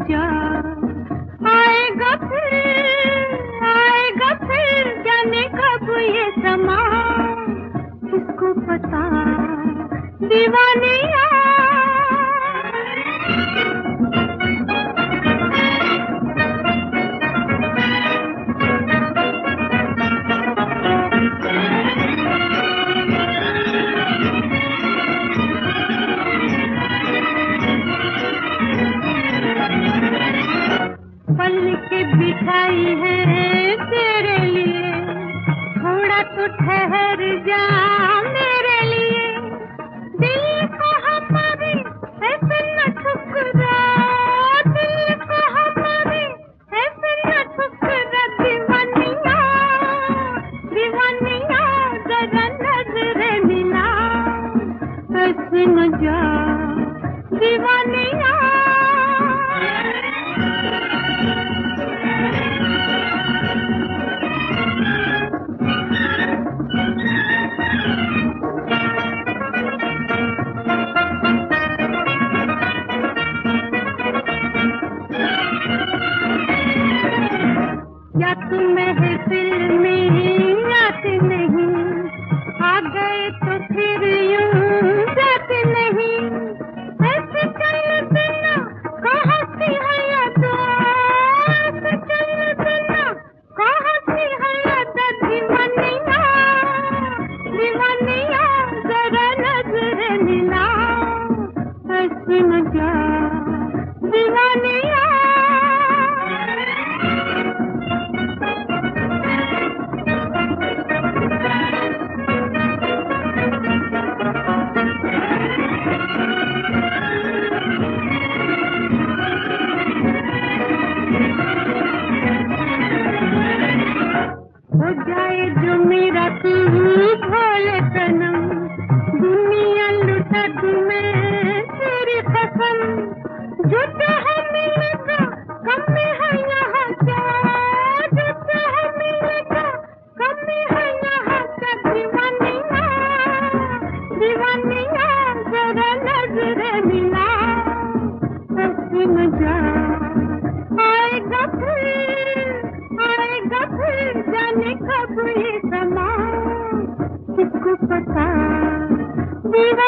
जा, आएगा फिर जाने कब ये समा, किसको पता दीवानिया। पल के बिठाई है तेरे लिए, थोड़ा तो ठहर जा मेरे लिए। दिल को हमारे ऐसे न ठुकरा, दिल को हमारे ऐसे न ठुकरा। दीवानिया दीवानिया जरा नजर मिला, ऐसे न जा दीवानिया। या तुम महफिल में आते नहीं, आ गए तो फिर यूं जाते नहीं। ऐसे चलते ना कहाँ सी है याद, ऐसे चलते ना कहाँ सी है याद। दीवानिया दीवानिया जरा नजर मिला, ऐसे न जा दीवानिया। हो जाए जो मेरा तू भोले सनम, दुनिया लुटा तुम्हें तेरी कसम। जो चाहे मिलेगा कम है यहाँ क्या, जो चाहे मिलेगा कम है यहाँ क्या। दीवानिया दीवानिया जरा नजर मिला, ऐसे न जा आएगा फिर जाने कब ये समा, किसको पता दीवानिया।